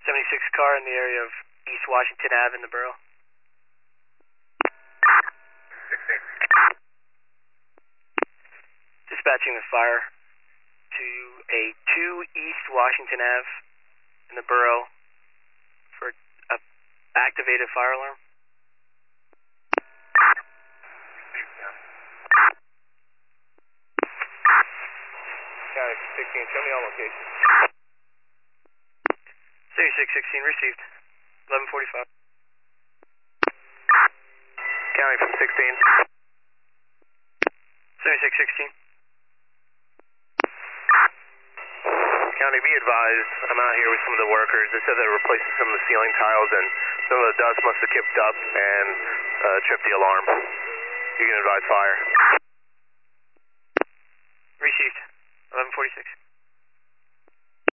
76 car in the area of East Washington Ave in the borough. 16. Dispatching the fire to a 2 East Washington Ave in the borough for a activated fire alarm. County 16, show me all locations. 7616 received. 1145. County from 16. 7616. County, be advised, I'm out here with some of the workers. They said they're replacing some of the ceiling tiles and some of the dust must have kicked up and tripped the alarm. You can advise fire. Received. 1146.